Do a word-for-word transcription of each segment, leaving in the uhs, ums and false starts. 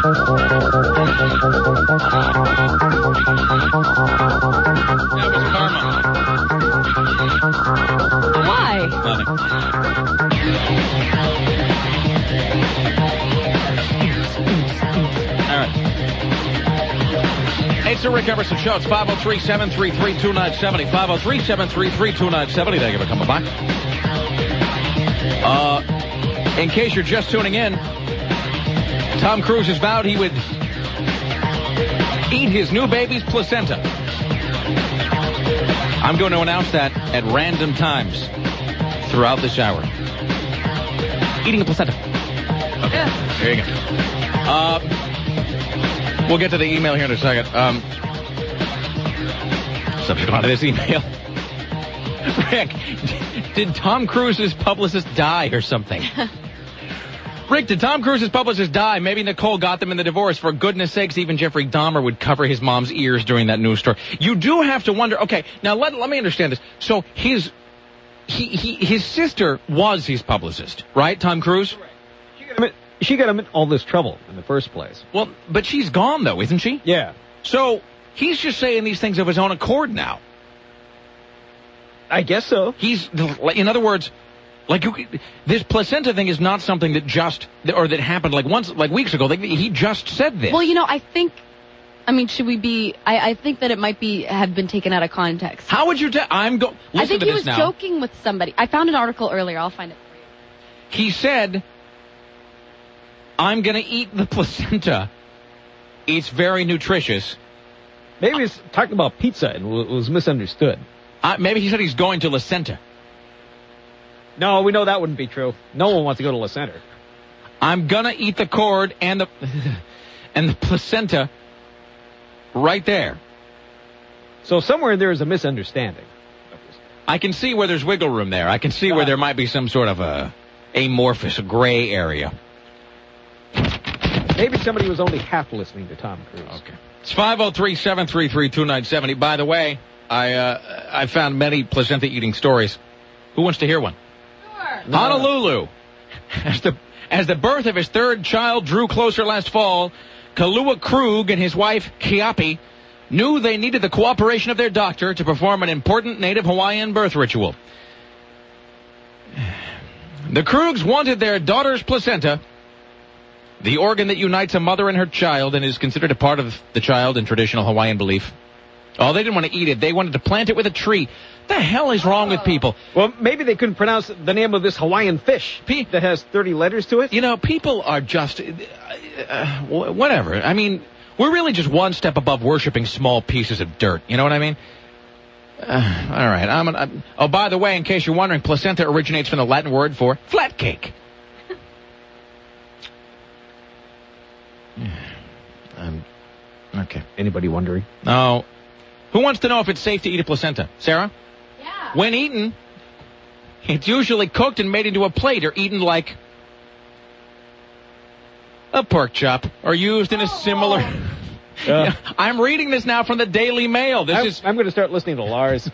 That was karma. Why? Nothing. All right. It's the Rick Emerson Show. It's five oh three, seven three three, two nine seven oh. five oh three, seven three three, two nine seven oh. Thank you for coming by. Uh, in case you're just tuning in, Tom Cruise has vowed he would eat his new baby's placenta. I'm going to announce that at random times throughout this hour. Eating a placenta. Okay, yeah. There you go. Uh, we'll get to the email here in a second. Um, subject line of this email. Rick, did Tom Cruise's publicist die or something? Rick, did Tom Cruise's publicist die? Maybe Nicole got them in the divorce. For goodness sakes, even Jeffrey Dahmer would cover his mom's ears during that news story. You do have to wonder, okay, now let, let me understand this. So his he, he his sister was his publicist, right, Tom Cruise? She got, him in, she got him in all this trouble in the first place. Well, but she's gone, though, isn't she? Yeah. So he's just saying these things of his own accord now. I guess so. He's, in other words... Like, you, this placenta thing is not something that just, or that happened like once, like weeks ago. Like, he just said this. Well, you know, I think, I mean, should we be, I, I think that it might be, have been taken out of context. How would you tell, I'm go, listen I think to he this was now. joking with somebody. I found an article earlier. I'll find it for you. He said, I'm going to eat the placenta. It's very nutritious. Maybe he's talking about pizza and it was misunderstood. Uh, maybe he said he's going to La Center. No, we know that wouldn't be true. No one wants to go to La Center. I'm gonna eat the cord and the and the placenta right there. So somewhere there is a misunderstanding. I can see where there's wiggle room there. I can see where there might be some sort of a amorphous gray area. Maybe somebody was only half listening to Tom Cruise. Okay. It's five oh three, seven three three, two nine seven oh. By the way, I uh, I found many placenta eating stories. Who wants to hear one? No. Honolulu. As the as the birth of his third child drew closer last fall, Kalua Krug and his wife, Kiapi, knew they needed the cooperation of their doctor to perform an important native Hawaiian birth ritual. The Krugs wanted their daughter's placenta, the organ that unites a mother and her child and is considered a part of the child in traditional Hawaiian belief. Oh, they didn't want to eat it. They wanted to plant it with a tree. The hell is wrong with people? Well, maybe they couldn't pronounce the name of this Hawaiian fish Pe- that has thirty letters to it. You know, people are just... Uh, uh, whatever. I mean, we're really just one step above worshiping small pieces of dirt. You know what I mean? Uh, all right. I'm, an, I'm Oh, by the way, in case you're wondering, placenta originates from the Latin word for flat cake. um, okay. Anybody wondering? No. Who wants to know if it's safe to eat a placenta? Sarah? Yeah. When eaten, it's usually cooked and made into a plate or eaten like a pork chop or used in a similar... Uh, yeah, I'm reading this now from the Daily Mail. This I'm, is. I'm going to start listening to Lars.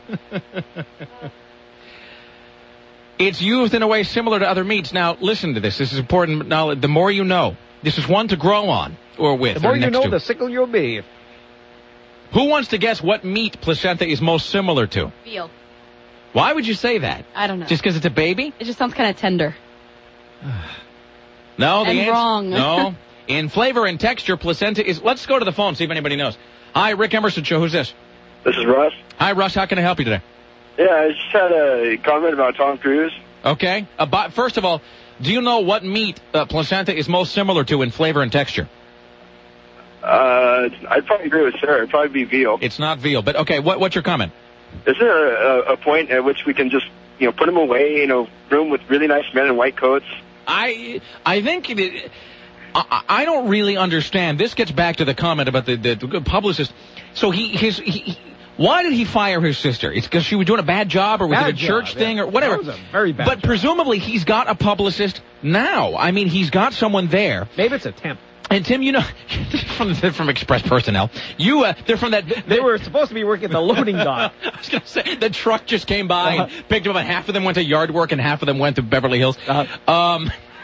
It's used in a way similar to other meats. Now, listen to this. This is important knowledge. The more you know. This is one to grow on or with. The more or you next know, to. the sickle you'll be. Who wants to guess what meat placenta is most similar to? Veal. Why would you say that? I don't know. Just because it's a baby? It just sounds kind of tender. No, the and answer. wrong. No. In flavor and texture, placenta is... Let's go to the phone, see if anybody knows. Hi, Rick Emerson Show. Who's this? This is Russ. Hi, Russ. How can I help you today? Yeah, I just had a comment about Tom Cruise. Okay. About, first of all, do you know what meat uh, placenta is most similar to in flavor and texture? Uh, I'd probably agree with Sarah. It'd probably be veal. It's not veal, but okay, what, what's your comment? Is there a, a point at which we can just, you know, put them away in a room with really nice men in white coats? I I think... It, I, I don't really understand. This gets back to the comment about the, the, the publicist. So he, his, he, he, why did he fire his sister? It's because she was doing a bad job, or was bad it a church job, thing, yeah. or whatever? That was a very bad But job. presumably he's got a publicist now. I mean, he's got someone there. Maybe it's a temp. And Tim, you know, from from Express Personnel, you uh, they're from that. They, they were supposed to be working at the loading dock. I was gonna say the truck just came by Uh-huh. and picked them up, and half of them went to yard work and half of them went to Beverly Hills. Uh-huh. Um.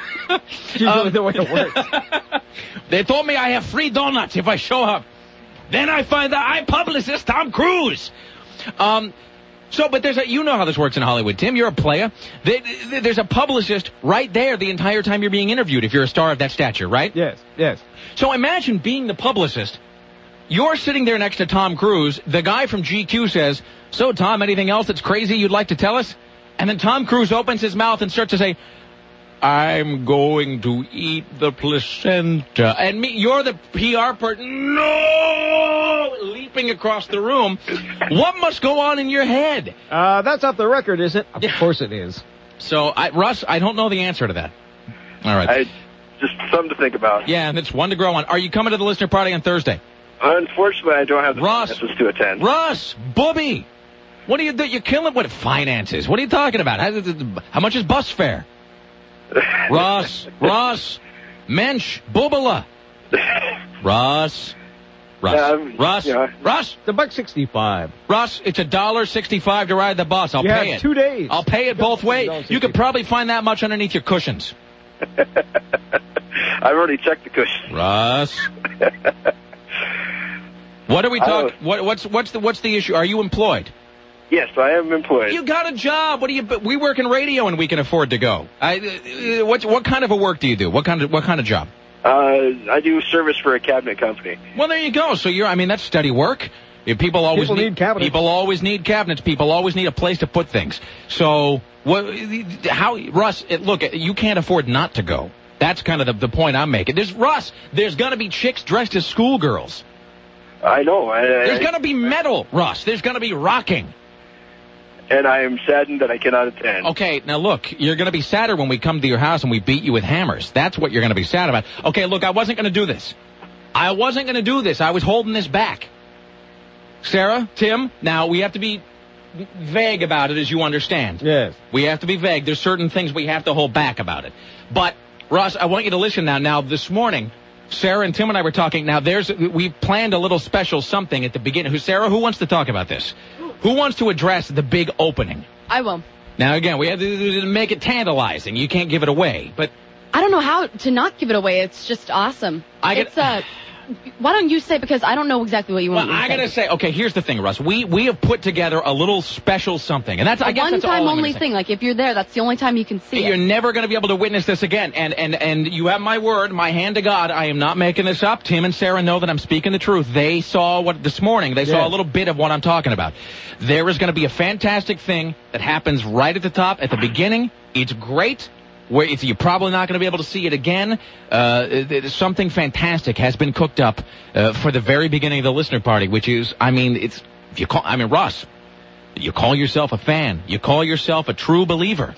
It's usually um, the way it works. They told me I have free donuts if I show up. Then I find out I'm publicist Tom Cruise. Um, so, but there's a, you know how this works in Hollywood, Tim. You're a player. They, they, there's a publicist right there the entire time you're being interviewed if you're a star of that stature, right? Yes, yes. So imagine being the publicist. You're sitting there next to Tom Cruise. The guy from G Q says, so, Tom, anything else that's crazy you'd like to tell us? And then Tom Cruise opens his mouth and starts to say, I'm going to eat the placenta. And me, you're the P R person. No! Leaping across the room. What must go on in your head? Uh, that's off the record, is it? Of yeah. course it is. So, I, Russ, I don't know the answer to that. All right. I, just something to think about. Yeah, and it's one to grow on. Are you coming to the listener party on Thursday? Unfortunately, I don't have the Russ, finances to attend. Russ, Booby, what do you do? You're killing with finances. What are you talking about? How, how much is bus fare? Russ, Russ, Mensch, Boobala. Russ, Russ, um, Russ, yeah. Russ. The buck sixty-five. Russ, it's a dollar sixty-five to ride the bus. I'll you pay have it. two days. I'll pay it both ways. You could probably find that much underneath your cushions. I've already checked the cushions. Russ. What are we talking? What, what's what's the what's the issue? Are you employed? Yes, I am employed. You got a job. What do you? We work in radio and we can afford to go. I, uh, what what kind of a work do you do? What kind of what kind of job? Uh, I do service for a cabinet company. Well, there you go. So you're. I mean, that's steady work. If people always people need, need cabinets. People always need cabinets. People always need a place to put things. So what? How, Russ? It, look, you can't afford not to go. That's kind of the, the point I'm making. There's Russ. There's gonna be chicks dressed as schoolgirls. I know. I, There's I, gonna be metal, Russ. There's gonna be rocking. And I am saddened that I cannot attend. Okay, now look, you're going to be sadder when we come to your house and we beat you with hammers. That's what you're going to be sad about. Okay, look, I wasn't going to do this. I wasn't going to do this. I was holding this back. Sarah, Tim, now we have to be vague about it, as you understand. Yes. We have to be vague. There's certain things we have to hold back about it. But, Russ, I want you to listen now. Now, this morning, Sarah and Tim and I were talking. Now, there's we planned a little special something at the beginning. Who, Sarah, who wants to talk about this? Who wants to address the big opening? I will. Now, again, we have to make it tantalizing. You can't give it away, but... I don't know how to not give it away. It's just awesome. I get, it's, uh... Why don't you say, because I don't know exactly what you want well, me to I say. I gotta say, okay, here's the thing, Russ. We we have put together a little special something, and that's, a I guess that's all I'm one-time only say. thing. Like, if you're there, that's the only time you can see You're it. You're never gonna be able to witness this again, and, and, and you have my word, my hand to God, I am not making this up. Tim and Sarah know that I'm speaking the truth. They saw what, this morning, they saw yes. a little bit of what I'm talking about. There is gonna be a fantastic thing that happens right at the top, at the beginning. It's great. Where it's, you're probably not going to be able to see it again. Uh, it, it, something fantastic has been cooked up uh, for the very beginning of the listener party, which is, I mean, it's if you call, I mean, Russ, you call yourself a fan, you call yourself a true believer.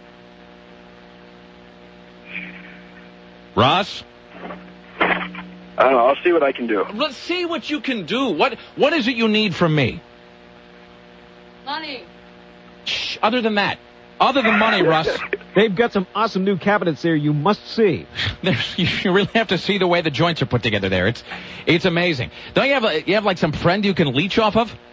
Russ, I don't know. I'll see what I can do. Let's see what you can do. What What is it you need from me? Money. Shh, other than that. Other than money, Russ. They've got some awesome new cabinets there you must see. There's, you really have to see the way the joints are put together there. It's it's amazing. Don't you have a, you have like some friend you can leech off of?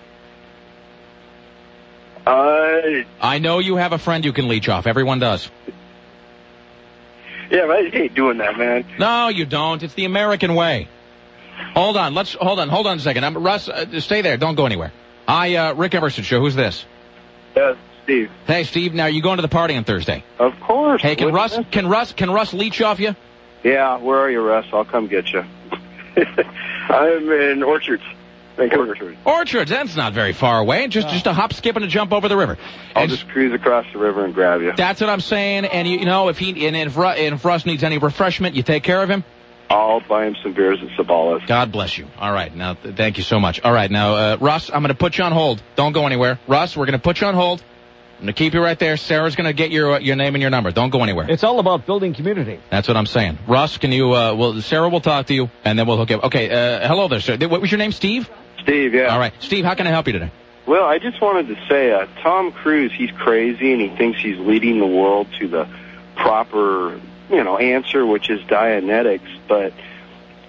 Uh, I know you have a friend you can leech off. Everyone does. Yeah, but I hate doing that, man. No, you don't. It's the American way. Hold on. Let's hold on. Hold on a second. I'm, Russ, uh, stay there. Don't go anywhere. I, uh, Rick Emerson Show. Who's this? Uh, Steve. Hey, Steve. Now you going to the party on Thursday? Of course. Hey, can What's Russ? Can Russ? Can Russ leech off you? Yeah. Where are you, Russ? I'll come get you. I'm in Orchards. Orchards. Orchards. That's not very far away. Just, oh. just a hop, skip, and a jump over the river. I'll and just cruise across the river and grab you. That's what I'm saying. And you, you know, if he and if, Ru- and if Russ needs any refreshment, you take care of him. I'll buy him some beers at Sabala's. God bless you. All right. Now, th- thank you so much. All right. Now, uh, Russ, I'm going to put you on hold. Don't go anywhere. Russ, we're going to put you on hold. I'm going to keep you right there. Sarah's going to get your uh, your name and your number. Don't go anywhere. It's all about building community. That's what I'm saying. Russ, can you, uh, well, Sarah will talk to you, and then we'll hook you up. Okay, uh, hello there, sir. What was your name, Steve? Steve, yeah. All right. Steve, how can I help you today? Well, I just wanted to say, uh, Tom Cruise, he's crazy, and he thinks he's leading the world to the proper, you know, answer, which is Dianetics, but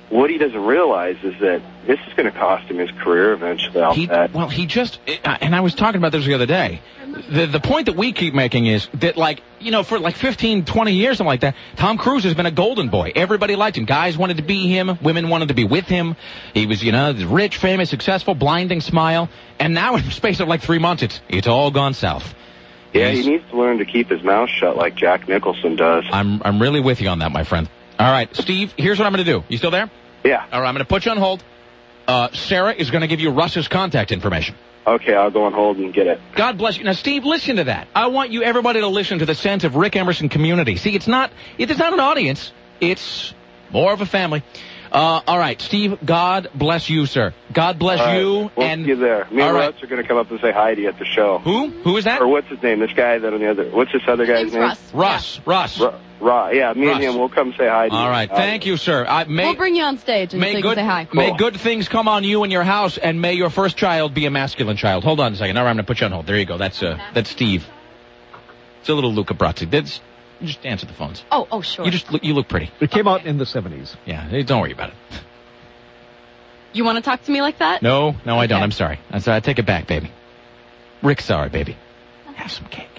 what he doesn't realize is that this is going to cost him his career eventually. I'll He, bet. well, he just, and I was talking about this the other day. The the point that we keep making is that, like, you know, for like fifteen, twenty years, something like that, Tom Cruise has been a golden boy. Everybody liked him. Guys wanted to be him. Women wanted to be with him. He was, you know, rich, famous, successful, blinding smile. And now in the space of like three months, it's it's all gone south. Yeah, He's- he needs to learn to keep his mouth shut like Jack Nicholson does. I'm I'm really with you on that, my friend. All right, Steve, here's what I'm going to do. You still there? Yeah. All right, I'm going to put you on hold. Uh, Sarah is going to give you Russ's contact information. Okay, I'll go on hold and get it. God bless you. Now, Steve, listen to that. I want you, everybody, to listen to the sense of Rick Emerson community. See, it's not, it's not an audience. It's more of a family. Uh, all right, Steve, God bless you, sir. God bless All right, you. We'll and see you there. Me all and right. Russ are going to come up and say hi to you at the show. Who? Who is that? Or what's his name? This guy that on the other. What's this other guy's Name's name? Russ. Russ. Russ. Ru- Ra. Yeah, me Russ. and him. We'll come say hi to you. All right, thank you, sir. I, may, We'll bring you on stage and so may you good, can say hi. may Cool. good things come on you and your house, and may your first child be a masculine child. Hold on a second. All right, I'm going to put you on hold. There you go. That's uh, that's Steve. It's a little Luca Brazzi. That's, you just answer the phones. Oh, oh, sure. You just look, you look pretty. It came out in the seventies. Yeah, don't worry about it. You want to talk to me like that? No, no, I don't. Okay. I'm sorry. I'm sorry. I take it back, baby. Rick's sorry, baby. Have some cake.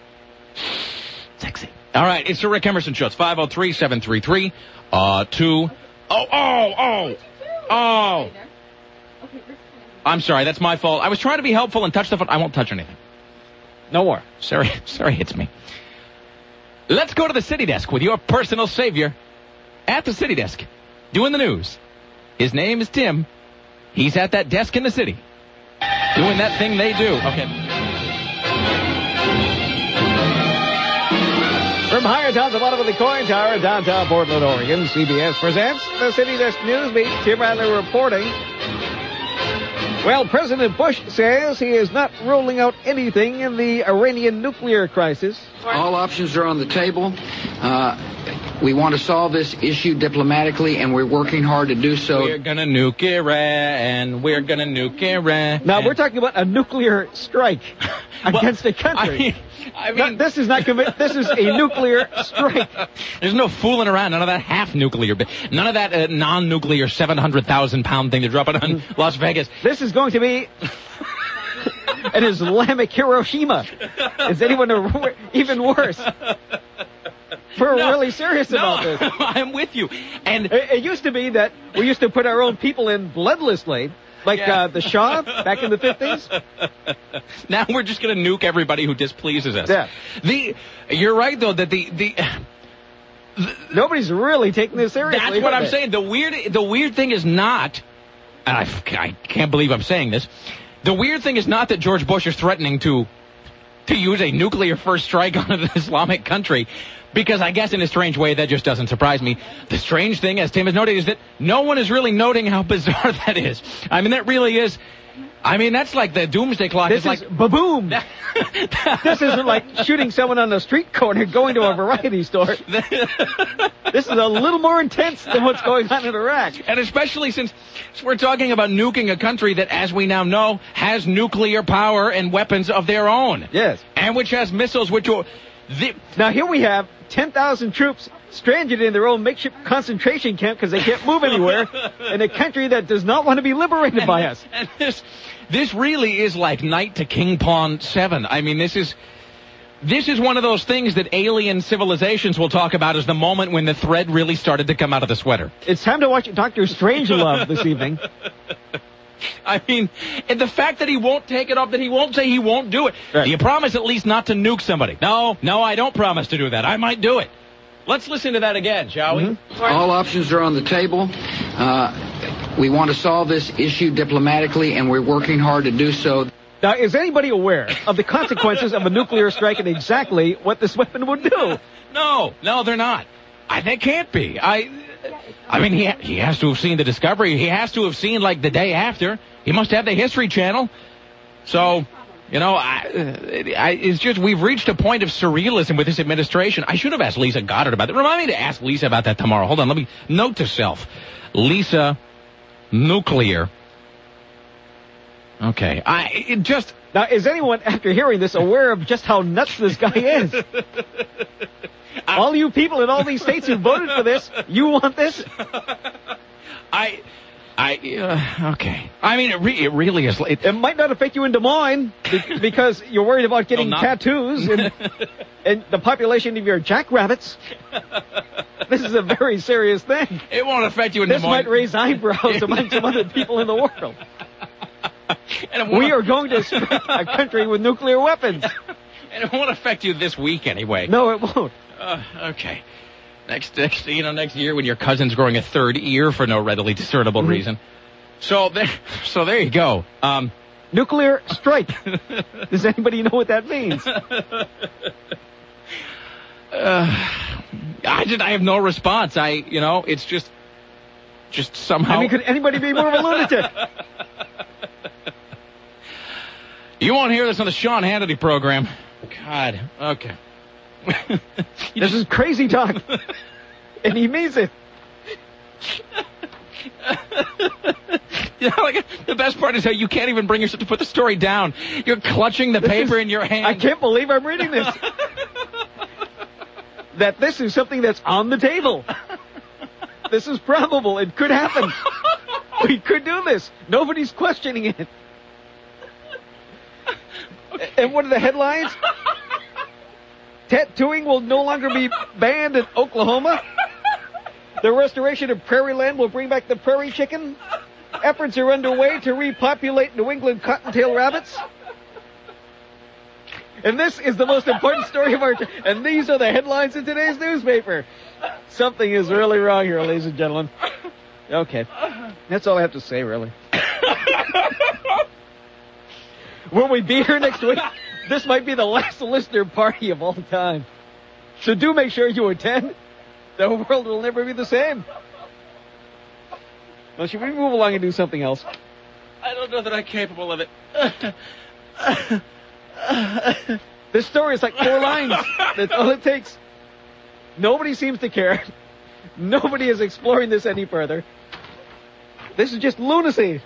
Sexy. All right, it's the Rick Emerson Show. It's five oh three, seven three three, uh, two. Oh, oh, oh, oh. I'm sorry. That's my fault. I was trying to be helpful and touch the phone. I won't touch anything. No more. Sarah, Sarah hits me. Let's go to the city desk with your personal savior at the city desk, doing the news. His name is Tim. He's at that desk in the city, doing that thing they do. Okay. From Highertown to bottom of the coin tower, downtown Portland, Oregon, C B S presents the City Desk News Beat. Tim Adler reporting. Well, President Bush says he is not ruling out anything in the Iranian nuclear crisis. All options are on the table. Uh, we want to solve this issue diplomatically, and we're working hard to do so. We're gonna nuke Iran. We're gonna nuke Iran. Now, we're talking about a nuclear strike against Well, a country. I mean, I No, mean this is not commi- This is a nuclear strike. there's no fooling around. None of that half nuclear, none of that uh, non-nuclear seven hundred thousand pound thing they're dropping on Las Vegas. This is going to be an Islamic Hiroshima. Is anyone a, even worse? We're No, really serious no, about this. I'm with you. And It, it used to be that we used to put our own people in bloodlessly, like Yeah. uh, the Shah back in the fifties. now we're just going to nuke everybody who displeases us. Yeah. The you're right though that the the Nobody's really taking this seriously. that's what are I'm they? saying. The weird the weird thing is not, and I, I can't believe I'm saying this. The weird thing is not that George Bush is threatening to to use a nuclear first strike on an Islamic country. Because I guess in a strange way, that just doesn't surprise me. The strange thing, as Tim has noted, is that no one is really noting how bizarre that is. I mean, that really is. I mean, that's like the doomsday clock. This It's like is ba-boom. This isn't like shooting someone on the street corner going to a variety store. This is a little more intense than what's going on in Iraq. And especially since we're talking about nuking a country that, as we now know, has nuclear power and weapons of their own. Yes. And which has missiles which will... The, Now here we have ten thousand troops stranded in their own makeshift concentration camp because they can't move anywhere in a country that does not want to be liberated by us. And this, this really is like Knight to King Pawn seven. I mean, this is... This is one of those things that alien civilizations will talk about as the moment when the thread really started to come out of the sweater. It's time to watch Doctor Strangelove this evening. I mean, and the fact that he won't take it off, that he won't say he won't do it. Right. Do you promise at least not to nuke somebody? No, no, I don't promise to do that. I might do it. Let's listen to that again, shall we? Mm-hmm. All options are on the table. Uh, we want to solve this issue diplomatically, and we're working hard to do so. Now, is anybody aware of the consequences of a nuclear strike and exactly what this weapon would do? No, no, they're not. I, they can't be. I, I mean, he he has to have seen the Discovery. He has to have seen like the day after. He must have the History Channel. So, you know, I, I, it's just we've reached a point of surrealism with this administration. I should have asked Lisa Goddard about that. Remind me to ask Lisa about that tomorrow. Hold on, let me note to self. Lisa, nuclear. Okay. I it just... Now, is anyone, after hearing this, aware of just how nuts this guy is? All you people in all these states who voted for this, you want this? I... I, uh, okay. I mean, it, re- it really is... It, it might not affect you in Des Moines be- because you're worried about getting well, tattoos and, and the population of your jackrabbits. This is a very serious thing. It won't affect you in this Des Moines. This might raise eyebrows among some other people in the world. And we are going to strike a country with nuclear weapons. And it won't affect you this week anyway. No, it won't. Uh, okay. Next, next, you know, next year when your cousin's growing a third ear for no readily discernible mm-hmm. reason. So there, so there you go. Um, nuclear strike. Does anybody know what that means? uh, I just, I have no response. I, you know, it's just, just somehow. I mean, could anybody be more of a lunatic? You won't hear this on the Sean Hannity program. God. Okay. This is crazy talk. And he means it. You know, like, the best part is how you can't even bring yourself to put the story down. You're clutching the this paper is, in your hand. I can't believe I'm reading this. That this is something that's on the table. This is probable. It could happen. We could do this. Nobody's questioning it. Okay. And what are the headlines? Tattooing will no longer be banned in Oklahoma. The restoration of prairie land will bring back the prairie chicken. Efforts are underway to repopulate New England cottontail rabbits. And this is the most important story of our time. And these are the headlines in today's newspaper. Something is really wrong here, ladies and gentlemen. Okay. That's all I have to say, really. Will we be here next week? This might be the last listener party of all time. So do make sure you attend. The world will never be the same. Well, should we move along and do something else? I don't know that I'm capable of it. This story is like four lines. That's all it takes. Nobody seems to care. Nobody is exploring this any further. This is just lunacy.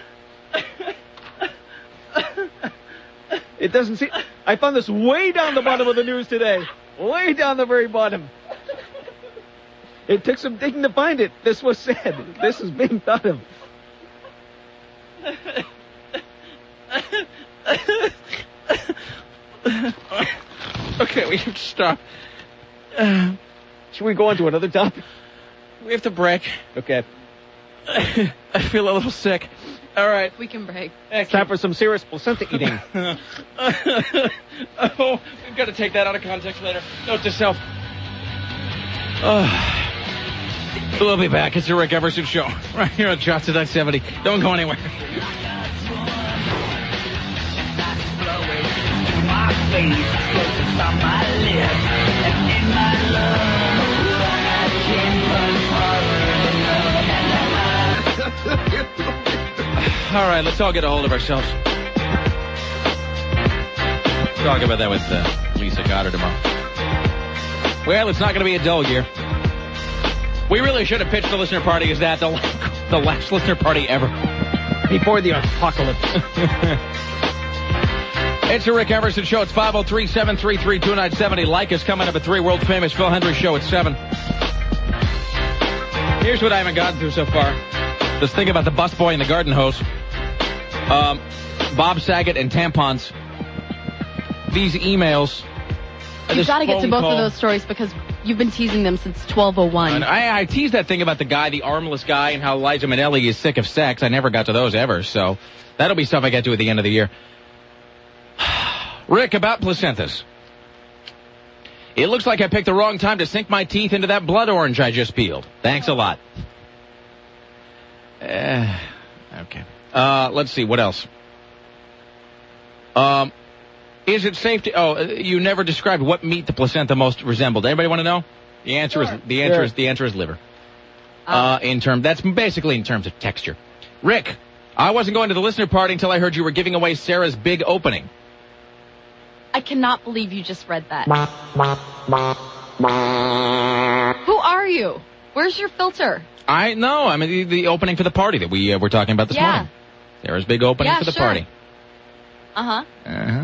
It doesn't seem... I found this way down the bottom of the news today. Way down the very bottom. It took some digging to find it. This was said. This is being thought of. Okay, we have to stop. Uh, Should we go on to another topic? We have to break. Okay. I feel a little sick. All right. We can break. It's time for some serious placenta eating. Oh, we've got to take that out of context later. Note to self. Oh. We'll be back. It's the Rick Everson Show. Right here on Johnson nine seventy. Don't go anywhere. All right, let's all get a hold of ourselves. Talk about that with uh, Lisa Goddard tomorrow. Well, it's not going to be a dull year. We really should have pitched the listener party as that, the, the last listener party ever. Before the apocalypse. It's the Rick Everson Show. It's five oh three, seven three three, two nine seven oh. Like us coming up at three. World famous Phil Hendry Show at seven. Here's what I haven't gotten through so far. This thing about the busboy and the garden hose. Um, Bob Saget and tampons. These emails. You've got to get to both call. of those stories because you've been teasing them since twelve oh one. I, I teased that thing about the guy, the armless guy, and how Liza Minnelli is sick of sex. I never got to those ever, so that'll be stuff I get to at the end of the year. Rick, about placentas. It looks like I picked the wrong time to sink my teeth into that blood orange I just peeled. Thanks a lot. Uh, okay. Uh, let's see, what else? Um, is it safe to... Oh, you never described what meat the placenta most resembled. Anybody want to know? The answer sure. is the answer sure. is the answer is liver. Uh, in term, that's basically in terms of texture. Rick, I wasn't going to the listener party until I heard you were giving away Sarah's big opening. I cannot believe you just read that. Who are you? Where's your filter? I know. I mean, the, the opening for the party that we uh, were talking about this yeah. morning. Sarah's big opening Yeah, for the sure. party. Uh-huh. Uh-huh.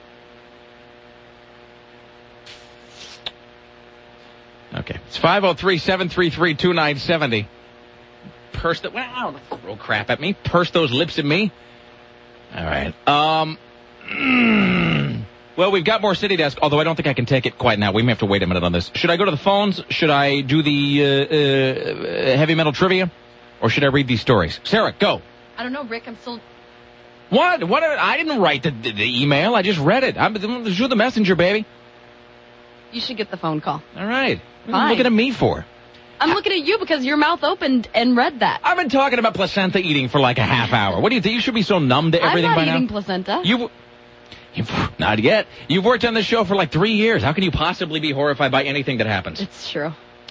Okay. It's five oh three, seven three three, two nine seven oh. Purse the... Wow, don't throw crap at me. Purse those lips at me. All right. Um... Mm, well, we've got more City Desk, although I don't think I can take it quite now. We may have to wait a minute on this. Should I go to the phones? Should I do the uh, uh, heavy metal trivia? Or should I read these stories? Sarah, go. I don't know, Rick. I'm still... What? What? I didn't write the, the, the email. I just read it. I'm you're the messenger, baby. You should get the phone call. All right. What are you Fine. looking at me for? I'm looking at you because your mouth opened and read that. I've been talking about placenta eating for like a half hour. What do you think? You should be so numb to everything I'm not by eating now. placenta. You, you've, not yet. You've worked on this show for like three years. How can you possibly be horrified by anything that happens? It's true.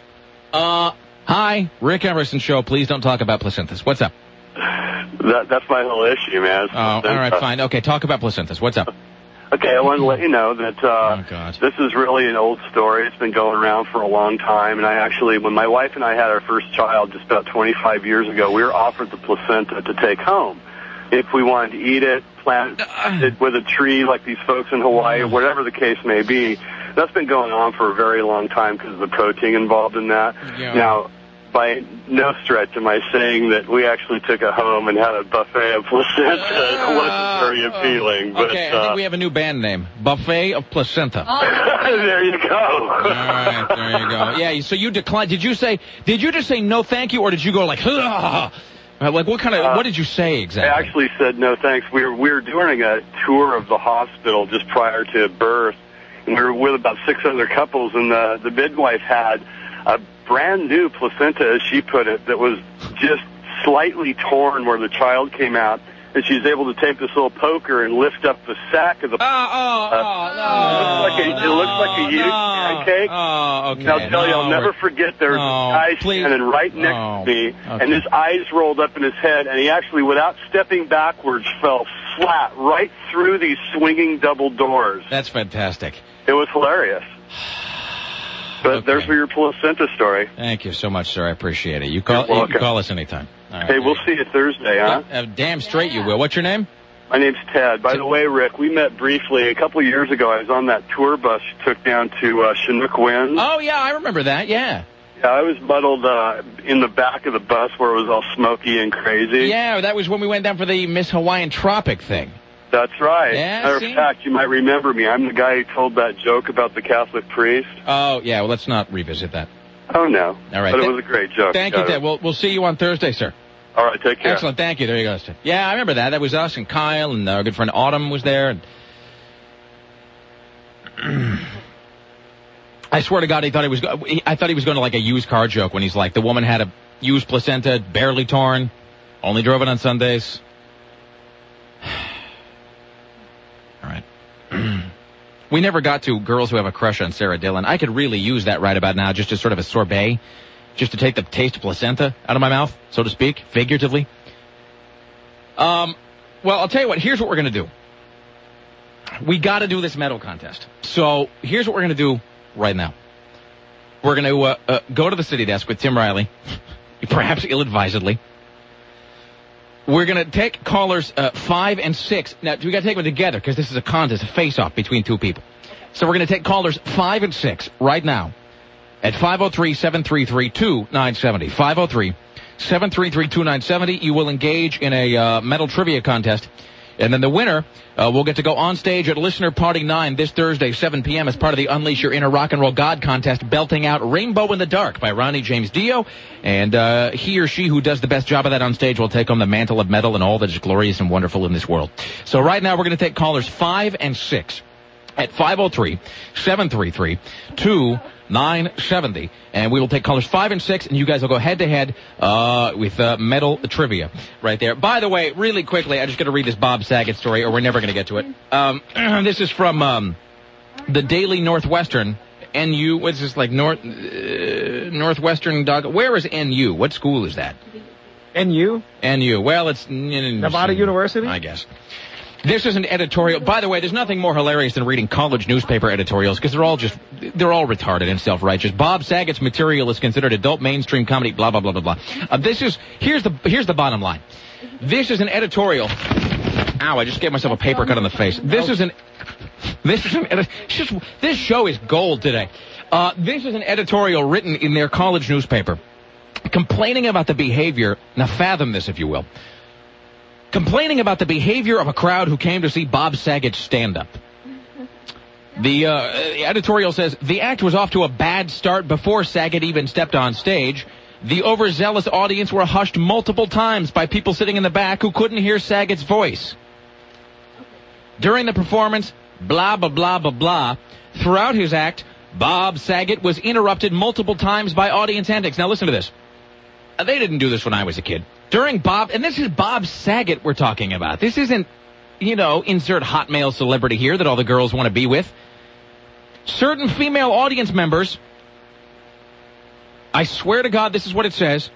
Uh, hi, Rick Emerson Show. Please don't talk about placentas. What's up? That, that's my whole issue, man. Oh, all right, fine. Okay, talk about placentas. What's up? Okay, I wanted to let you know that uh, Oh, God. this is really an old story. It's been going around for a long time. And I actually, when my wife and I had our first child just about twenty-five years ago, we were offered the placenta to take home. If we wanted to eat it, plant it with a tree like these folks in Hawaii, or whatever the case may be. That's been going on for a very long time because of the protein involved in that. Yeah. Now, by no stretch am I saying that we actually took it home and had a buffet of placenta. It wasn't very appealing. But, Okay, I uh, think we have a new band name. Buffet of Placenta. there you go. All right, there you go. Yeah, so you declined. Did you say, did you just say no thank you, or did you go like, Ugh! Like what kind of, Uh, what did you say exactly? I actually said no thanks. We were, we were doing a tour of the hospital just prior to birth, and we were with about six other couples, and the, the midwife had a brand new placenta, as she put it, that was just slightly torn where the child came out, and she was able to take this little poker and lift up the sack of the... Oh, oh, oh, uh, no, it looks like a, no, it looks like a huge no. pancake. Oh, okay. And I'll tell you, no, I'll never Rick. forget there was No, a guy please. standing right next Oh, to me, okay. and his eyes rolled up in his head, and he actually, without stepping backwards, fell flat right through these swinging double doors. That's fantastic. It was hilarious. But Okay. there's for your placenta story. Thank you so much, sir. I appreciate it. You call, You're you can welcome. call us anytime. All right, Hey, we'll see you Thursday, huh? Uh, damn straight you will. What's your name? My name's Ted. By the way, Rick, we met briefly a couple of years ago. I was on that tour bus you took down to uh, Chinook Winds. Oh, yeah, I remember that, yeah. Yeah, I was muddled uh, in the back of the bus where it was all smoky and crazy. Yeah, that was when we went down for the Miss Hawaiian Tropic thing. That's right. Yeah, Matter see? of fact, you might remember me. I'm the guy who told that joke about the Catholic priest. Oh, yeah, well, let's not revisit that. Oh, no. All right. But it Th- was a great joke. Thank you, Got it. Ted. We'll, we'll see you on Thursday, sir. All right, take care. Excellent. Thank you. There you go, Ted. Yeah, I remember that. That was us and Kyle and our good friend Autumn was there. I swear to God, he thought he was. Go- he, I thought he was going to like a used car joke when he's like, the woman had a used placenta, barely torn, only drove it on Sundays. All right. We never got to girls who have a crush on Sarah Dillon. I could really use that right about now, just as sort of a sorbet, just to take the taste of placenta out of my mouth, so to speak, figuratively. Um, well, I'll tell you what. Here's what we're going to do. We got to do this medal contest. So here's what we're going to do right now. We're going to uh, uh, go to the city desk with Tim Riley, perhaps ill-advisedly. We're going to take callers uh, five and six. Now, we got to take them together because this is a contest, a face-off between two people. So we're going to take callers five and six right now at five oh three, seven three three, two nine seven oh. five oh three, seven three three, two nine seven oh. You will engage in a uh, metal trivia contest. And then the winner uh, will get to go on stage at Listener Party nine this Thursday, seven p.m. as part of the Unleash Your Inner Rock and Roll God contest, belting out Rainbow in the Dark by Ronnie James Dio. And uh, he or she who does the best job of that on stage will take home the mantle of metal and all that is glorious and wonderful in this world. So right now we're going to take callers five and six at five oh three, seven three three, two nine seven oh. And we will take callers five and six, and you guys will go head-to-head uh, with uh, metal trivia right there. By the way, really quickly, I just got to read this Bob Saget story, or we're never going to get to it. Um, this is from um, the Daily Northwestern, N U. What's this, like North uh, Northwestern Dog? Where is N U? What school is that? N U? N U. Well, it's... Nevada University? I guess. This is an editorial. By the way, there's nothing more hilarious than reading college newspaper editorials because they're all just, they're all retarded and self-righteous. Bob Saget's material is considered adult mainstream comedy, blah, blah, blah, blah, blah. Uh, this is, here's the, here's the bottom line. This is an editorial. Ow, I just gave myself a paper cut on the face. This is an, this is an, it's just, this show is gold today. Uh, this is an editorial written in their college newspaper complaining about the behavior, now fathom this if you will, complaining about the behavior of a crowd who came to see Bob Saget's stand-up. The, uh, the editorial says, the act was off to a bad start before Saget even stepped on stage. The overzealous audience were hushed multiple times by people sitting in the back who couldn't hear Saget's voice. During the performance, blah, blah, blah, blah, blah, throughout his act, Bob Saget was interrupted multiple times by audience antics. Now listen to this. Uh, they didn't do this when I was a kid. During Bob, and this is Bob Saget we're talking about. This isn't, you know, insert hot male celebrity here that all the girls want to be with. Certain female audience members, I swear to God this is what it says,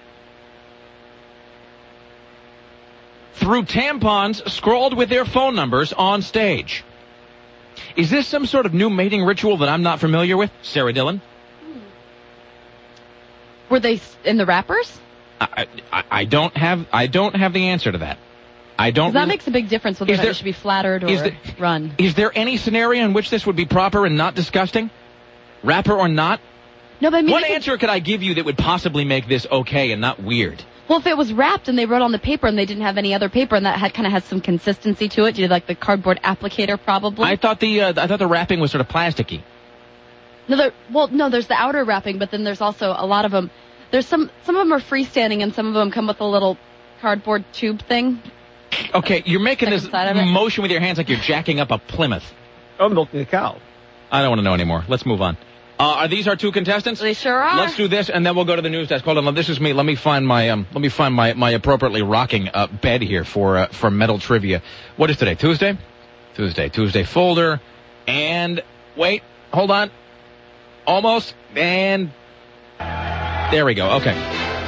threw tampons scrawled with their phone numbers on stage. Is this some sort of new mating ritual that I'm not familiar with? Sarah Dillon? Were they in the rappers? I, I, I don't have I don't have the answer to that. I don't. That really, makes a big difference whether there, it should be flattered or there, run. Is there any scenario in which this would be proper and not disgusting? Rapper or not? No, but I mean, what answer could I give you that would possibly make this okay and not weird? Well, if it was wrapped and they wrote on the paper and they didn't have any other paper and that had kind of has some consistency to it, you like the cardboard applicator probably. I thought the uh, I thought the wrapping was sort of plasticky. No, there, well, no, there's the outer wrapping, but then there's also a lot of them. There's some some of them are freestanding and some of them come with a little cardboard tube thing. Okay, you're making this motion with your hands like you're jacking up a Plymouth. Oh, milking a cow. I don't want to know anymore. Let's move on. Uh, are these our two contestants? They sure are. Let's do this, and then we'll go to the news desk. Hold on, this is me. Let me find my um, let me find my, my appropriately rocking uh, bed here for uh, for metal trivia. What is today? Tuesday? Tuesday. Tuesday folder. And wait, hold on. Almost. And there we go. Okay.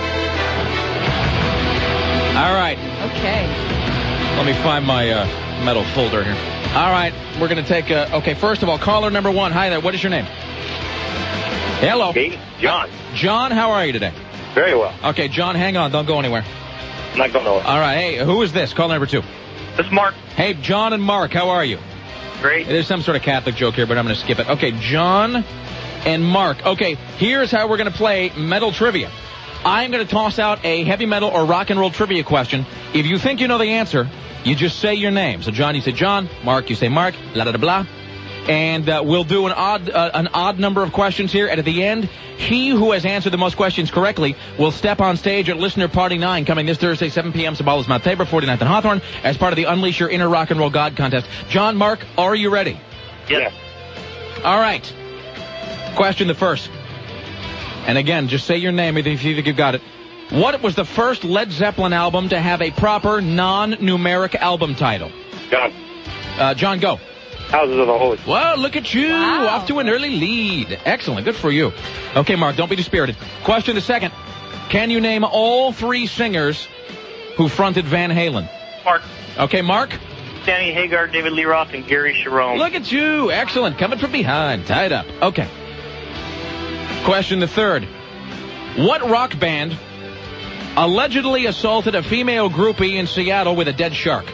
All right. Okay. Let me find my uh, metal folder here. All right, we're going to take a... Okay, first of all, caller number one. Hi there. What is your name? Hello. Me? John. Uh, John, how are you today? Very well. Okay, John, hang on. Don't go anywhere. I'm not going nowhere. All right. Hey, who is this? Caller number two. This is Mark. Hey, John and Mark, how are you? Great. There's some sort of Catholic joke here, but I'm going to skip it. Okay, John and Mark. Okay, here's how we're going to play metal trivia. I'm going to toss out a heavy metal or rock and roll trivia question. If you think you know the answer, you just say your name. So, John, you say John. Mark, you say Mark. Blah, blah, blah. And uh, we'll do an odd uh, an odd number of questions here. And at the end, he who has answered the most questions correctly will step on stage at Listener Party nine, coming this Thursday, seven p.m. Sabalas Mount Tabor, forty-ninth and Hawthorne, as part of the Unleash Your Inner Rock and Roll God contest. John, Mark, are you ready? Yes. All right. Question the first. And again, just say your name if you think you've got it. What was the first Led Zeppelin album to have a proper non-numeric album title? John. Uh, John, go. Houses of the Holy. Well, look at you. Wow. Off to an early lead. Excellent. Good for you. Okay, Mark, don't be dispirited. Question the second. Can you name all three singers who fronted Van Halen? Mark. Okay, Mark. Danny Hagar, David Lee Roth, and Gary Sharon. Look at you. Excellent. Coming from behind. Tied up. Okay. Question the third. What rock band allegedly assaulted a female groupie in Seattle with a dead shark?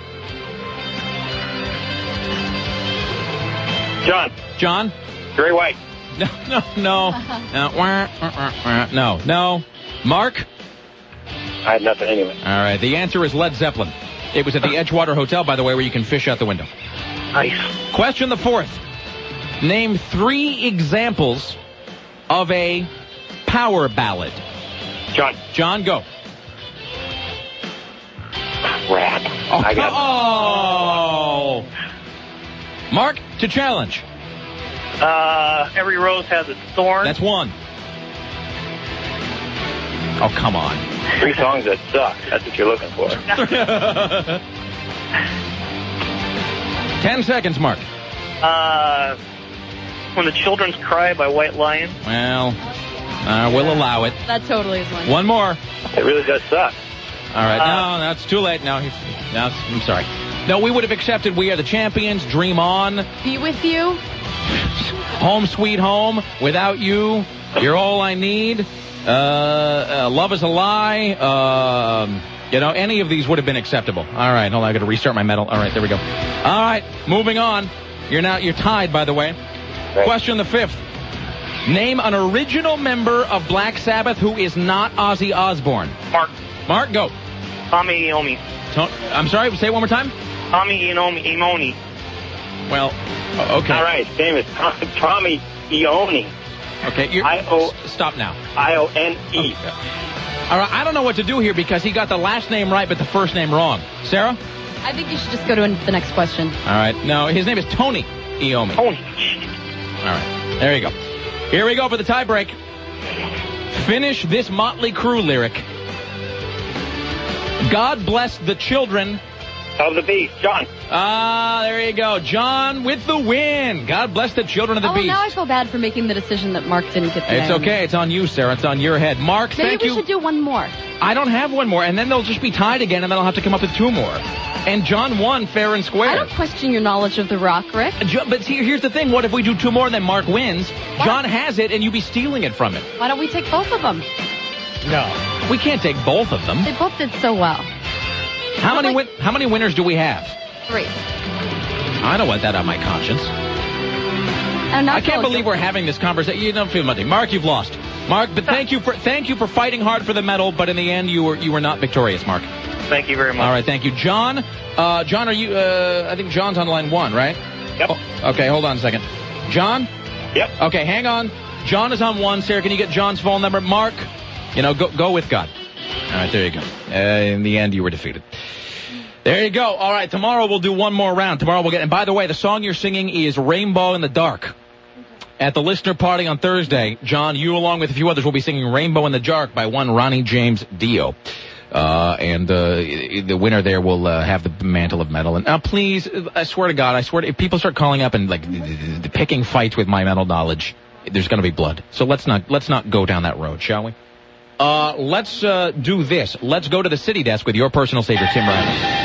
John. John? Gary White. No, no, no. No, wah, wah, wah, wah. no, no. Mark? I had nothing anyway. All right, the answer is Led Zeppelin. It was at the Edgewater Hotel, by the way, where you can fish out the window. Nice. Question the fourth. Name three examples of a power ballad. John. John, go. Crap. Oh, I got oh. Mark, to challenge. Uh, Every Rose Has Its Thorn. That's one. Oh, come on. Three songs that suck. That's what you're looking for. Ten seconds, Mark. Uh, When the Children's Cry by White Lion. Well, uh, we'll allow it. That totally is one. One more. It really does suck. All right. Uh, no, that's too late. No, he's, no, I'm sorry. No, we would have accepted We Are the Champions, Dream On, Be With You. Home Sweet Home, Without You, You're All I Need, uh, uh, Love Is a Lie, um, you know, any of these would have been acceptable. All right, hold on, I got to restart my medal. All right, there we go. All right, moving on. You're now, you're tied, by the way. Right. Question the fifth. Name an original member of Black Sabbath who is not Ozzy Osbourne. Mark. Mark, go. Tommy Iommi. To- I'm sorry, say it one more time. Tommy Iommi. Iommi. Well, okay. All right, famous Tommy Iommi. Okay, you're, I O- s- stop now. I O N E. All right, I don't know what to do here because he got the last name right but the first name wrong. Sarah? I think you should just go to the next question. All right. No, his name is Tony Iommi. Tony. All right. There you go. Here we go for the tie break. Finish this Motley Crue lyric. God bless the children. Of the Beast, John. Ah, there you go. John with the win. God bless the children of the Oh, beast. now I feel bad for making the decision that Mark didn't get the It's name. okay. It's on you, Sarah. It's on your head. Mark, Maybe thank we you. should do one more. I don't have one more, and then they'll just be tied again, and then I'll have to come up with two more. And John won fair and square. I don't question your knowledge of The Rock, Rick. Jo- But see, here's the thing. What if we do two more and then Mark wins? What? John has it, and you be stealing it from him. Why don't we take both of them? No. We can't take both of them. They both did so well. How many like- win- How many winners do we have? Three. I don't want that on my conscience. And now I can't feel believe we're guilty. having this conversation. You don't feel nothing. Mark, you've lost. Mark, but thank you for thank you for fighting hard for the medal, but in the end you were you were not victorious, Mark. Thank you very much. All right, thank you. John, uh, John, are you, uh, I think John's on line one, right? Yep. Oh, okay, hold on a second. John? Yep. Okay, hang on. John is on one. Sarah, can you get John's phone number? Mark, you know, go go with God. All right, there you go. Uh, in the end, you were defeated. There you go. All right, tomorrow we'll do one more round. Tomorrow we'll get, and by the way, the song you're singing is Rainbow in the Dark. At the listener party on Thursday, John, you along with a few others will be singing Rainbow in the Dark by one Ronnie James Dio. Uh, and, uh, the winner there will, uh, have the mantle of metal. And now, please, I swear to God, I swear to, if people start calling up and, like, picking fights with my metal knowledge, there's gonna be blood. So let's not, let's not go down that road, shall we? Uh, let's, uh, do this. Let's go to the city desk with your personal savior, Tim Riley.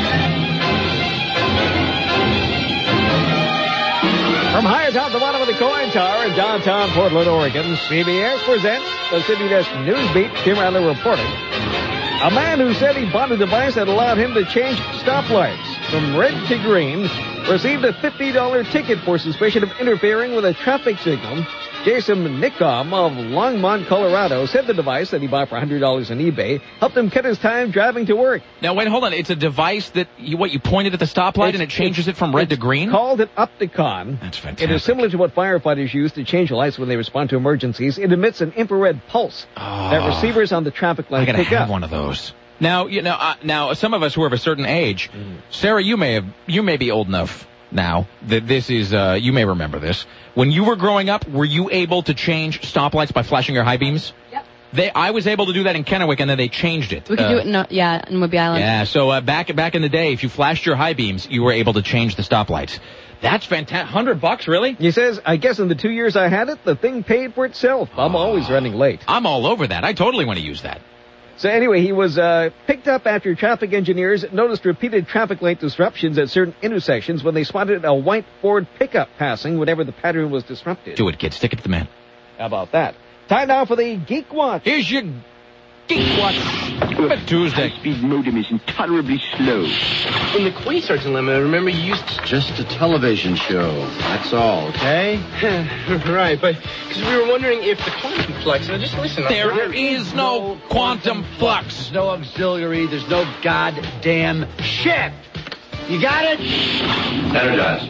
From high atop the bottom of the coin tower in downtown Portland, Oregon, C B S presents the City Desk News Beat. Tim Riley reporting. A man who said he bought a device that allowed him to change stoplights from red to green received a fifty dollars ticket for suspicion of interfering with a traffic signal. Jason Nickom of Longmont, Colorado, said the device that he bought for one hundred dollars on eBay helped him cut his time driving to work. Now, wait, hold on. It's a device that, you, what, you pointed at the stoplight and it changes it from red to green? Called an Opticon. That's fantastic. It is similar to what firefighters use to change lights when they respond to emergencies. It emits an infrared pulse Oh. that receivers on the traffic I light gotta pick have up. one of those. Now, you know, uh, now some of us who are of a certain age, Mm. Sarah, you may have, you may be old enough now that this is, uh, you may remember this. When you were growing up, were you able to change stoplights by flashing your high beams? Yep. They, I was able to do that in Kennewick, and then they changed it. We could Uh, do it in, uh, yeah, in Whidbey Island. Yeah, so uh, back back in the day, if you flashed your high beams, you were able to change the stoplights. That's fantastic. Hundred bucks, really? He says, I guess in the two years I had it, the thing paid for itself. I'm always running late. I'm all over that. I totally want to use that. So anyway, he was uh, picked up after traffic engineers noticed repeated traffic light disruptions at certain intersections when they spotted a white Ford pickup passing whenever the pattern was disrupted. Do it, kid. Stick it to the man. How about that? Time now for the Geek Watch. Here's your Geek Watch for Tuesday. High-speed modem is intolerably slow. In the Quasar dilemma, remember you used to... Just a television show. That's all, okay? right, but because we were wondering if the quantum flux... Now, just listen. There is no quantum flux. There's no auxiliary. There's no goddamn shift. You got it? Energize.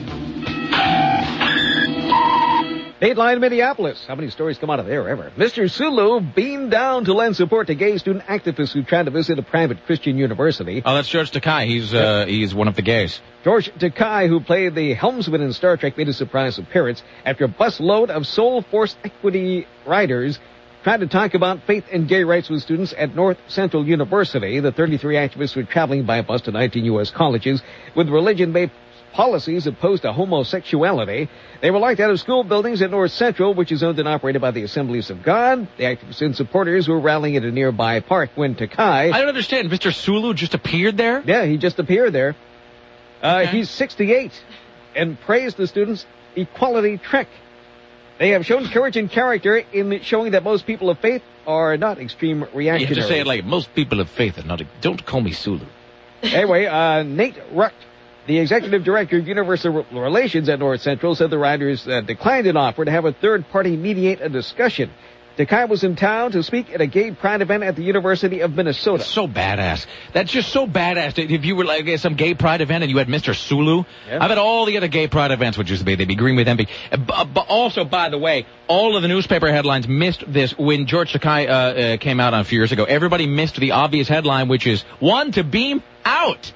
Dateline Minneapolis. How many stories come out of there ever? Mister Sulu beamed down to lend support to gay student activists who tried to visit a private Christian university. Oh, that's George Takei. He's uh, he's one of the gays. George Takei, who played the helmsman in Star Trek, made a surprise appearance after a busload of Soul Force Equity riders tried to talk about faith and gay rights with students at North Central University. The thirty-three activists were traveling by bus to nineteen U S colleges with religion-based policies opposed to homosexuality. They were locked out of school buildings at North Central, which is owned and operated by the Assemblies of God. The activists and supporters were rallying at a nearby park when Takei... I don't understand. Mister Sulu just appeared there? Yeah, he just appeared there. Uh, Okay. He's sixty-eight and praised the students' equality trick. They have shown courage and character in showing that most people of faith are not extreme You reactionary. have to say it like most people of faith are not. Don't call me Sulu. Anyway, uh, Nate Ruck, the executive director of Universal Relations at North Central, said the riders uh, declined an offer to have a third party mediate a discussion. Takai was in town to speak at a gay pride event at the University of Minnesota. That's so badass. That's just so badass. If you were like at some gay pride event and you had Mister Sulu, Yeah. I bet all the other gay pride events would just be, they'd be green with envy. Uh, bu- But also, by the way, all of the newspaper headlines missed this when George Takai uh, uh, came out on a few years ago. Everybody missed the obvious headline, which is, one, to beam out.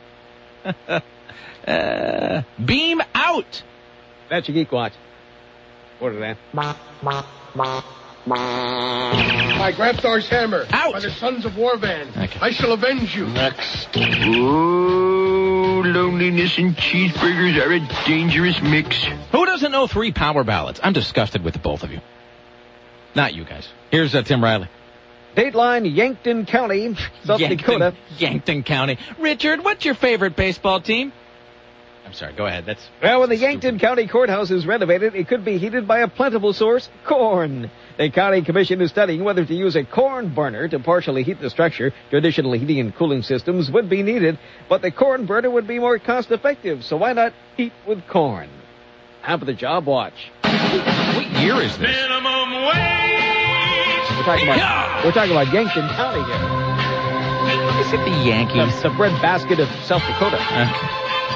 uh, beam out. That's your Geek Watch. Order that. My Grabthar's hammer. Out. By the Sons of Warvan. Okay. I shall avenge you. Next. Oh, loneliness and cheeseburgers are a dangerous mix. Who doesn't know three power ballads? I'm disgusted with the both of you. Not you guys. Here's uh, Tim Riley. Dateline, Yankton County, South Yankton, Dakota. Yankton County. Richard, what's your favorite baseball team? I'm sorry, go ahead. That's Well, when the Yankton County Courthouse is renovated, it could be heated by a plentiful source, corn. The county commission is studying whether to use a corn burner to partially heat the structure. Traditional heating and cooling systems would be needed, but the corn burner would be more cost effective, so why not heat with corn? How about the job watch? what year is this? Minimum wage. We're talking about, we're talking about Yankton County here. Is it the Yankees? The, the breadbasket of South Dakota. Okay.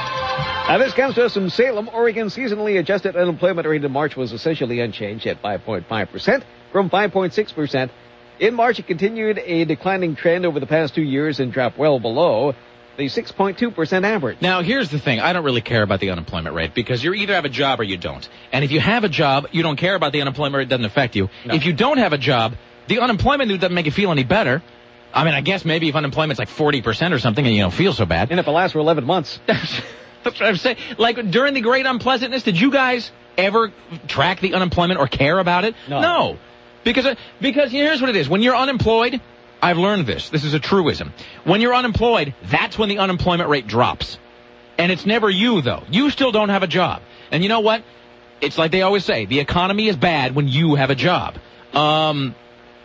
Now, this comes to us from Salem. Oregon's seasonally adjusted unemployment rate in March was essentially unchanged at five point five percent from five point six percent. In March, it continued a declining trend over the past two years and dropped well below the six point two percent average. Now, here's the thing. I don't really care about the unemployment rate because you either have a job or you don't. And if you have a job, you don't care about the unemployment rate. It doesn't affect you. No. If you don't have a job, the unemployment rate doesn't make you feel any better. I mean, I guess maybe if unemployment's like forty percent or something and you don't feel so bad. And if it lasts for eleven months. That's what I'm saying. Like, during the great unpleasantness, did you guys ever track the unemployment or care about it? No. No. Because, uh, because here's what it is. When you're unemployed, I've learned this. This is a truism. When you're unemployed, that's when the unemployment rate drops. And it's never you, though. You still don't have a job. And you know what? It's like they always say, the economy is bad when you have a job. Um,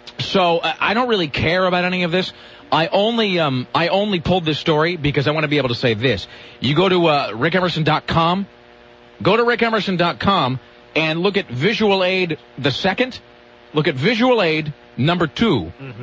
so uh, I don't really care about any of this. I only um I only pulled this story because I want to be able to say this. You go to uh, rick emerson dot com, go to rick emerson dot com and look at Visual Aid the second. Look at Visual Aid number two. Mm-hmm.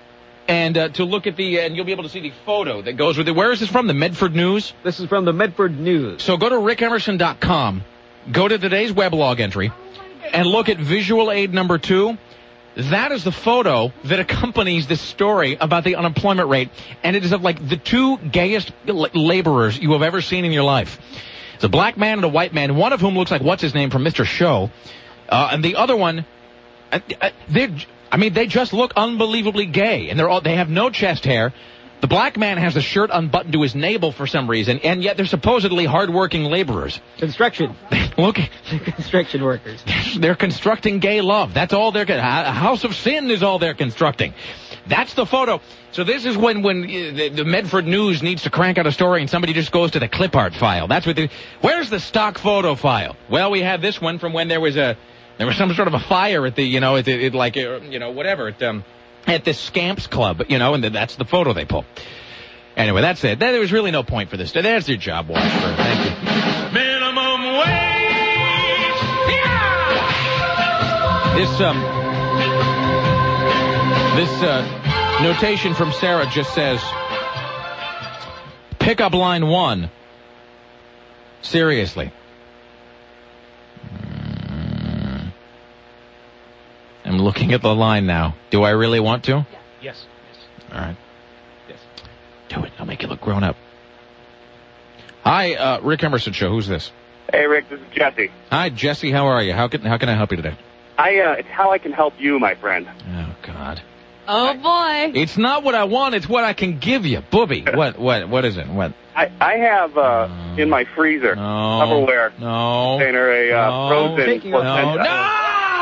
And uh, to look at the, uh, and you'll be able to see the photo that goes with it. Where is this from? The Medford News? This is from the Medford News. So go to rick emerson dot com, go to today's weblog entry, and look at Visual Aid number two. That is the photo that accompanies this story about the unemployment rate, and it is of like the two gayest l- laborers you have ever seen in your life. It's a black man and a white man, one of whom looks like what's his name from Mister Show, uh, and the other one, uh, uh, they're, I mean, they just look unbelievably gay, and they're all they have no chest hair. The black man has the shirt unbuttoned to his navel for some reason, and yet they're supposedly hardworking laborers. Construction. Look, Construction workers. they're constructing gay love. That's all they're, a house of sin is all they're constructing. That's the photo. So this is when, when uh, the, the Medford News needs to crank out a story and somebody just goes to the clip art file. That's what the, where's the stock photo file? Well, we have this one from when there was a, there was some sort of a fire at the, you know, at the, it, like, uh, you know, whatever, at, um, at the Scamps Club, you know, and that's the photo they pull. Anyway, that's it. There was really no point for this. There's your job, Washburn. Thank you. Minimum wage. Yeah! This, um, this, uh, notation from Sarah just says, pickup line one. Seriously. I'm looking at the line now. Do I really want to? Yes. Yes. All right. Yes. Do it. I'll make you look grown up. Hi, uh, Rick Emerson Show. Who's this? Hey, Rick, this is Jesse. Hi, Jesse. How are you? How can how can I help you today? I, uh, it's how I can help you, my friend. Oh God. Oh boy. It's not what I want. It's what I can give you, booby. What what what is it? What? I, I have, uh, in my freezer, No. Tupperware No. container, a, uh, No. frozen Taking a- No. placenta. No.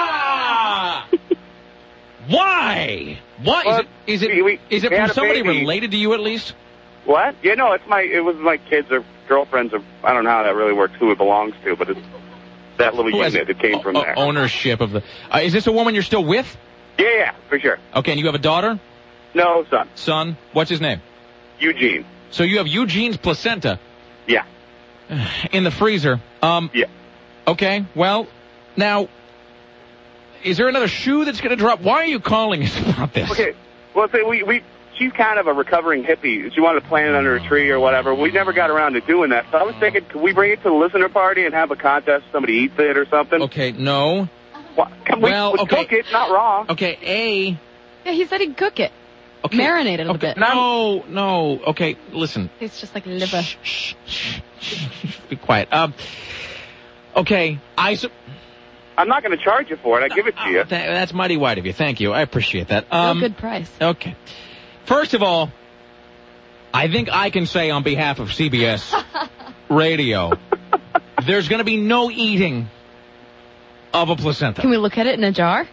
Why? Why Well, is it? Is it? we- we- Is it we from had a somebody baby. related to you at least? What? Yeah, no, it's my, it was my kids are girlfriends of, I don't know how that really works, who it belongs to, but it's that little Who has unit that came from o- there. Ownership of the... Uh, is this a woman you're still with? Yeah, yeah, for sure. Okay, and you have a daughter? No, son. Son? What's his name? Eugene. So you have Eugene's placenta Yeah. in the freezer. Um, yeah. Okay, well, now, is there another shoe that's going to drop? Why are you calling us about this? Okay, well, say we, we, she's kind of a recovering hippie. She wanted to plant it under a tree or whatever. We never got around to doing that. So I was thinking, could we bring it to the listener party and have a contest? Somebody eats it or something? Okay, no. Well, can we, Well, we okay. cook it, not raw. Okay, A... Yeah, he said he'd cook it. Okay. Marinate it a okay. bit. No, no. Okay, listen. Tastes just like liver. Shh, shh, shh, shh. Be quiet. Um, okay, I... Su- I'm not going to charge you for it. I give it to you. Th- that's mighty white of you. Thank you. I appreciate that. Real Um, good price. Okay. First of all, I think I can say on behalf of C B S Radio, there's going to be no eating of a placenta. Can we look at it in a jar?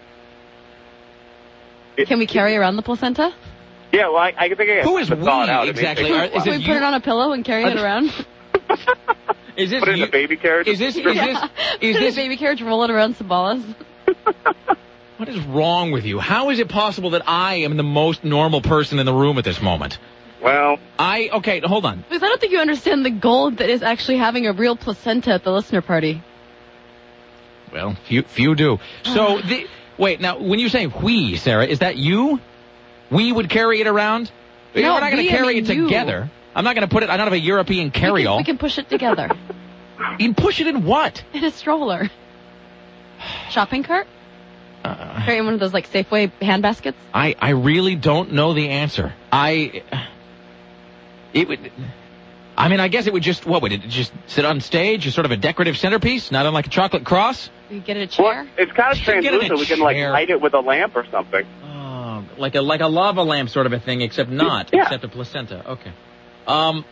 It- Can we carry around the placenta? Yeah, well, I, I think I Who is to thaw it we out. It exactly? makes- Are- is Can it we put you? it on a pillow and carry it around? Is this Put it in you? the baby carriage. Is this? Is Yeah. this? Put Is it in a this? baby carriage, roll it around some balls. What is wrong with you? How is it possible that I am the most normal person in the room at this moment? Well, I okay. Hold on. Because I don't think you understand the gold that is actually having a real placenta at the listener party. Well, few few do. So the wait now. When you say we, Sarah, is that you? We would carry it around. No, We're not going we, to I carry mean it you. together. I'm not going to put it. I don't have a European We can, carry-all. we can push it together. You can push it in what? In a stroller. Shopping cart? Uh, Carry in one of those, like, Safeway hand baskets? I I really don't know the answer. I it would. I mean, I guess it would just what would it just sit on stage as sort of a decorative centerpiece, not unlike a chocolate cross? You get a chair? well, it's kind of You should get in a translucent. We can like chair. light it with a lamp or something. Oh, like a like a lava lamp sort of a thing, except not, Yeah. except a placenta. Okay. Um.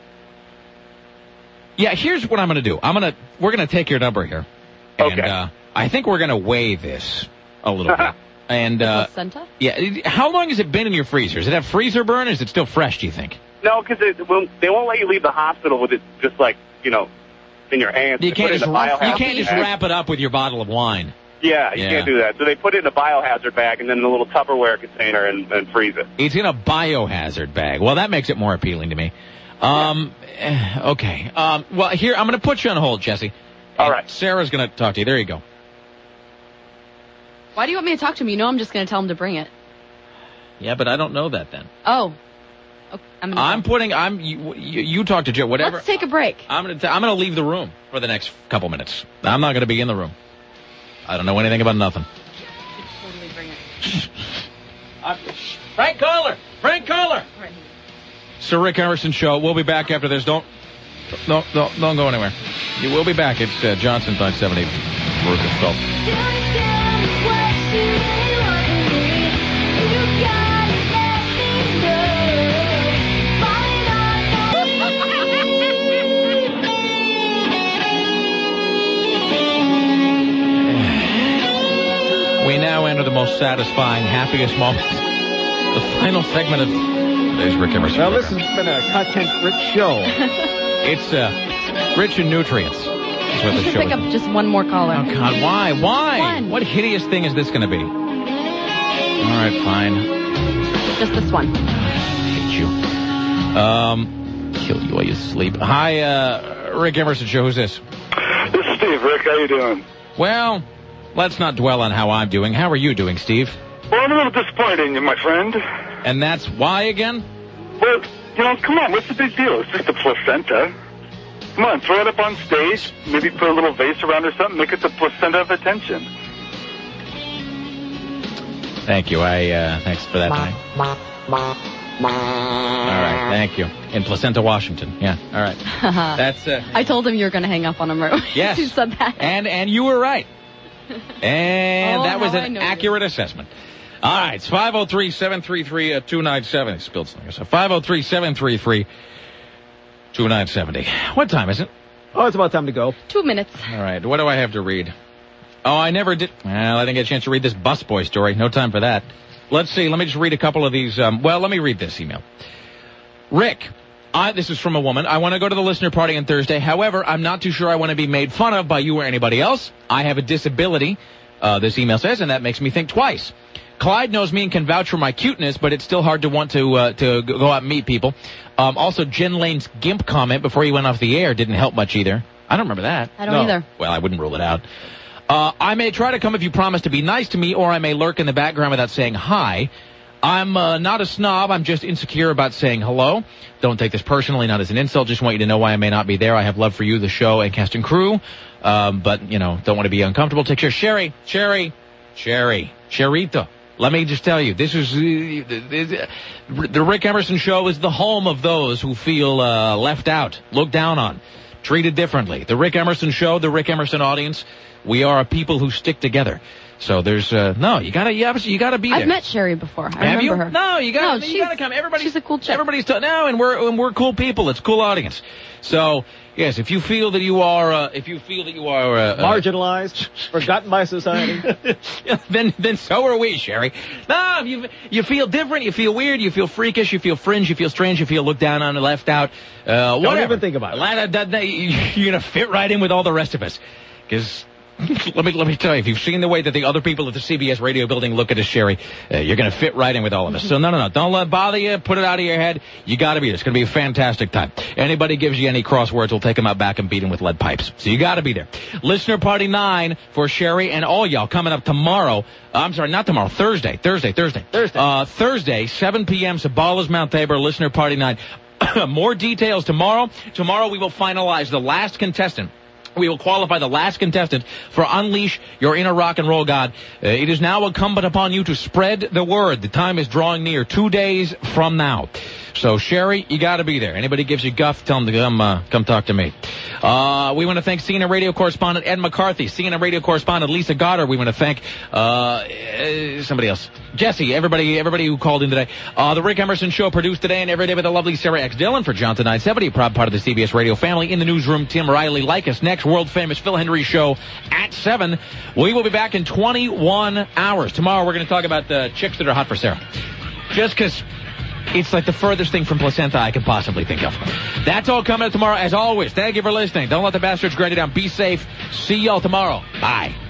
Yeah, here's what I'm going to do. I'm going to we're going to take your number here, and Okay. uh, I think we're going to weigh this a little bit. And uh, Placenta? yeah, it- how long has it been in your freezer? Does it have freezer burn? Or is it still fresh? Do you think? No, because they won't, they won't let you leave the hospital with it just like, you know, in your hands. You They can't put it just in a wrap, you biohazard can't just bag. wrap it up with your bottle of wine. Yeah, you Yeah. can't do that. So they put it in a biohazard bag and then in a little Tupperware container and, and freeze it. It's in a biohazard bag. Well, that makes it more appealing to me. Um, eh, okay. Um, well, here I'm going to put you on hold, Jesse. All And right. Sarah's going to talk to you. There you go. Why do you want me to talk to him? You know I'm just going to tell him to bring it. Yeah, but I don't know that then. Oh. Okay, I'm gonna I'm putting. I'm. You, you, you talk to Joe. Whatever. Let's take a break. I'm gonna. T- I'm gonna leave the room for the next couple minutes. I'm not gonna be in the room. I don't know anything about nothing. Totally bring it. Uh, Frank Collar. Frank Collar. Right. Sir Rick Emerson Show. We'll be back after this. Don't. No, no, don't go anywhere. You will be back. It's uh, Johnson five seventy. Rufus Phelps. We now enter the most satisfying, happiest moments. The final segment of today's Rick Emerson. Well, this program. has been a content-rich show. It's uh, rich in nutrients. That's what We the should show pick is. up just one more caller. Oh, God, why? Why? One. What hideous thing is this going to be? All right, fine. Just this one. Hate you. Um, kill you while you sleep. Hi, uh, Rick Emerson Show. Who's this? This is Steve. Rick, how you doing? Well, let's not dwell on how I'm doing. How are you doing, Steve? Well, I'm a little disappointed in you, my friend. And that's why again? Well, you know, come on, what's the big deal? It's just a placenta. Come on, throw it up on stage, maybe put a little vase around or something, make it the placenta of attention. Thank you. I, uh, thanks for that. Tonight. All right, thank you. In Placenta, Washington. Yeah, all right. That's, uh... I told him you were going to hang up on him, right? Yes. You said that. And, and you were right. And Oh, that was how I an know you. accurate assessment. All right, it's five oh three, seven three three, two nine seven zero. Spilled something. So five oh three, seven three three, two nine seven zero. What time is it? Oh, it's about time to go. Two minutes. All right, what do I have to read? Oh, I never did. Well, I didn't get a chance to read this busboy story. No time for that. Let's see. Let me just read a couple of these. Um, well, let me read this email. Rick, I, this is from a woman. I want to go to the listener party on Thursday. However, I'm not too sure I want to be made fun of by you or anybody else. I have a disability, uh, this email says, and that makes me think twice. Clyde knows me and can vouch for my cuteness, but it's still hard to want to uh, to go out and meet people. Um, also, Jen Lane's GIMP comment before he went off the air didn't help much either. I don't remember that. I don't no. either. Well, I wouldn't rule it out. Uh, I may try to come if you promise to be nice to me, or I may lurk in the background without saying hi. I'm uh, not a snob. I'm just insecure about saying hello. Don't take this personally, not as an insult. Just want you to know why I may not be there. I have love for you, the show, and cast and crew. Um, but, you know, don't want to be uncomfortable. Take care. Sherry, Sherry, Sherry, Sherita. Let me just tell you, this is uh, the Rick Emerson Show is the home of those who feel uh, left out, looked down on, treated differently. The Rick Emerson Show, the Rick Emerson audience, we are a people who stick together. So there's uh, no, you gotta, you, obviously, you gotta be there. I've met Sherry before. I Have remember you? her. No, you gotta, no, you gotta come. Everybody, she's a cool chick. Everybody's t- no, and we're and we're cool people. It's a cool audience. So yes, if you feel that you are, uh, if you feel that you are uh, marginalized, uh, forgotten by society, then then so are we, Sherry. No, you you feel different, you feel weird, you feel freakish, you feel fringe, you feel strange, you feel looked down on and left out. Uh, Don't whatever. even think about it. You're gonna fit right in with all the rest of us, because. let me let me tell you, if you've seen the way that the other people at the C B S radio building look at us, Sherry, uh, you're going to fit right in with all of us. So no, no, no, don't let it bother you. Put it out of your head. You got to be there. It's going to be a fantastic time. Anybody gives you any crosswords, we'll take them out back and beat them with lead pipes. So you got to be there. Listener Party nine for Sherry and all y'all coming up tomorrow. Uh, I'm sorry, not tomorrow. Thursday, Thursday, Thursday, Thursday, uh, Thursday, seven p.m. Sabalas Mount Tabor. Listener Party nine. More details tomorrow. Tomorrow we will finalize the last contestant. We will qualify the last contestant for Unleash Your Inner Rock and Roll God. Uh, it is now incumbent upon you to spread the word. The time is drawing near, two days from now. So, Sherry, you got to be there. Anybody gives you guff, tell them to come, uh, come talk to me. Uh, we want to thank C N N radio correspondent Ed McCarthy, C N N radio correspondent Lisa Goddard. We want to thank uh, somebody else. Jesse, everybody everybody who called in today. Uh, the Rick Emerson Show produced today and every day by the lovely Sarah X. Dillon for Johnson nine seventy, a proud part of the C B S radio family. In the newsroom, Tim Riley. Like us next, world-famous Phil Hendry Show at seven. We will be back in twenty-one hours. Tomorrow we're going to talk about the chicks that are hot for Sarah. Just because it's like the furthest thing from placenta I can possibly think of. That's all coming up tomorrow. As always, thank you for listening. Don't let the bastards grind you down. Be safe. See y'all tomorrow. Bye.